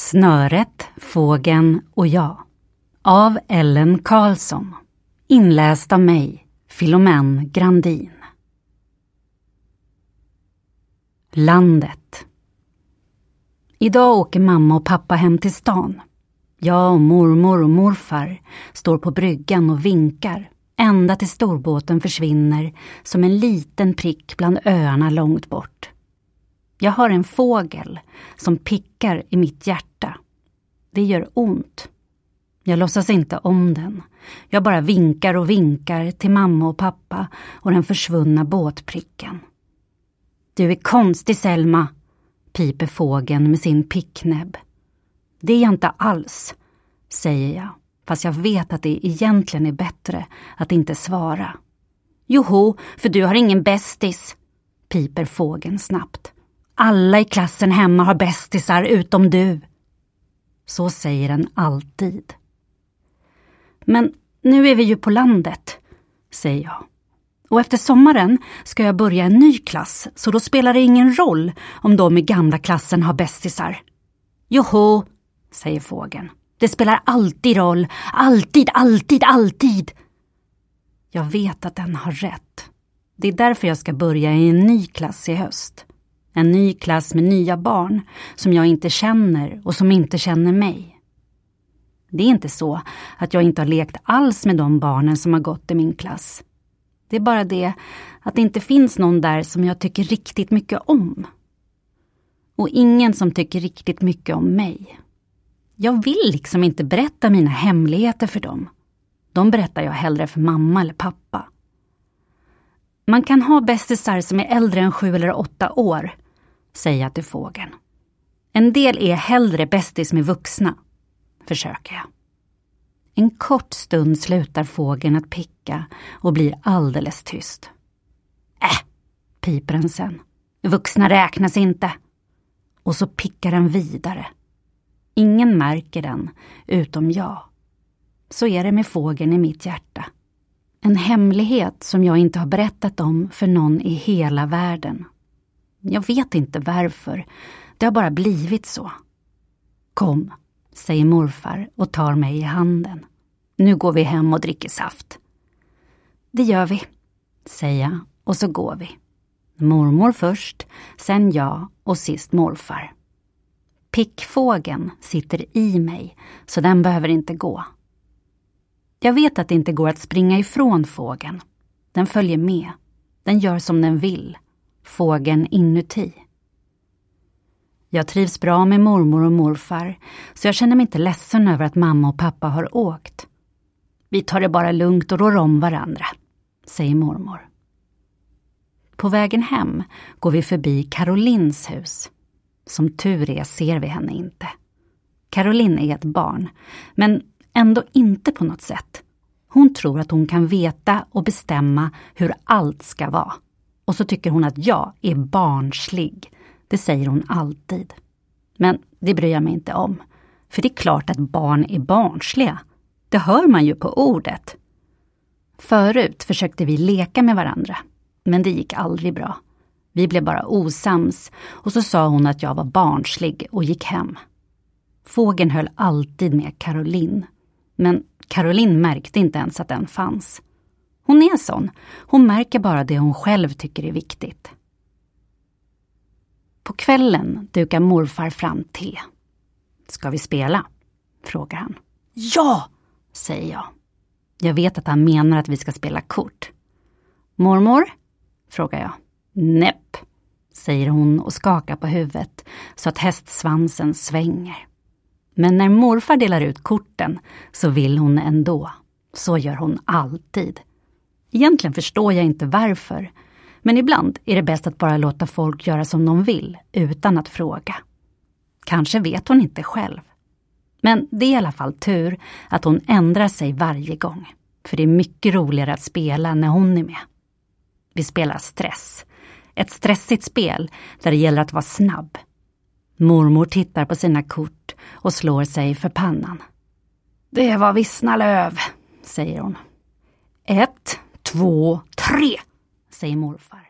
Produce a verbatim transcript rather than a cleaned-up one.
Snöret, fågeln och jag av Ellen Karlsson. Inläst av mig, Filomen Grandin. Landet. Idag åker mamma och pappa hem till stan. Jag och mormor och morfar står på bryggan och vinkar ända till storbåten försvinner som en liten prick bland öarna långt bort. Jag har en fågel som pickar i mitt hjärta. Det gör ont. Jag låtsas inte om den. Jag bara vinkar och vinkar till mamma och pappa och den försvunna båtpricken. Du är konstig, Selma, piper fågeln med sin picknäbb. Det är jag inte alls, säger jag, fast jag vet att det egentligen är bättre att inte svara. Joho, för du har ingen bästis, piper fågeln snabbt. Alla i klassen hemma har bästisar utom du. Så säger den alltid. Men nu är vi ju på landet, säger jag. Och efter sommaren ska jag börja en ny klass, så då spelar det ingen roll om de i gamla klassen har bästisar. Joho, säger fågeln. Det spelar alltid roll. Alltid, alltid, alltid. Jag vet att den har rätt. Det är därför jag ska börja i en ny klass i höst. En ny klass med nya barn som jag inte känner och som inte känner mig. Det är inte så att jag inte har lekt alls med de barnen som har gått i min klass. Det är bara det att det inte finns någon där som jag tycker riktigt mycket om. Och ingen som tycker riktigt mycket om mig. Jag vill liksom inte berätta mina hemligheter för dem. De berättar jag hellre för mamma eller pappa. Man kan ha bästisar som är äldre än sju eller åtta år, säger jag till fågeln. En del är hellre bästis med vuxna, försöker jag. En kort stund slutar fågeln att picka och blir alldeles tyst. Äh, piper den sen. Vuxna räknas inte. Och så pickar den vidare. Ingen märker den, utom jag. Så är det med fågeln i mitt hjärta. En hemlighet som jag inte har berättat om för någon i hela världen. Jag vet inte varför. Det har bara blivit så. Kom, säger morfar och tar mig i handen. Nu går vi hem och dricker saft. Det gör vi, säger jag, och så går vi. Mormor först, sen jag och sist morfar. Pickfågeln sitter i mig, så den behöver inte gå. Jag vet att det inte går att springa ifrån fågeln. Den följer med. Den gör som den vill. Fågeln inuti. Jag trivs bra med mormor och morfar, så jag känner mig inte ledsen över att mamma och pappa har åkt. Vi tar det bara lugnt och rår om varandra, säger mormor. På vägen hem går vi förbi Carolins hus. Som tur är ser vi henne inte. Caroline är ett barn, men ändå inte på något sätt. Hon tror att hon kan veta och bestämma hur allt ska vara. Och så tycker hon att jag är barnslig. Det säger hon alltid. Men det bryr jag mig inte om. För det är klart att barn är barnsliga. Det hör man ju på ordet. Förut försökte vi leka med varandra. Men det gick aldrig bra. Vi blev bara osams och så sa hon att jag var barnslig och gick hem. Fågeln höll alltid med Caroline. Men Caroline märkte inte ens att den fanns. Hon är sån. Hon märker bara det hon själv tycker är viktigt. På kvällen dukar morfar fram te. Ska vi spela? Frågar han. Ja, säger jag. Jag vet att han menar att vi ska spela kort. Mormor? Frågar jag. Näpp, säger hon och skakar på huvudet så att hästsvansen svänger. Men när morfar delar ut korten så vill hon ändå. Så gör hon alltid. Egentligen förstår jag inte varför. Men ibland är det bäst att bara låta folk göra som de vill utan att fråga. Kanske vet hon inte själv. Men det är i alla fall tur att hon ändrar sig varje gång. För det är mycket roligare att spela när hon är med. Vi spelar stress. Ett stressigt spel där det gäller att vara snabb. Mormor tittar på sina kort och slår sig för pannan. Det var Vissnalöv, säger hon. Ett, två, tre, säger morfar.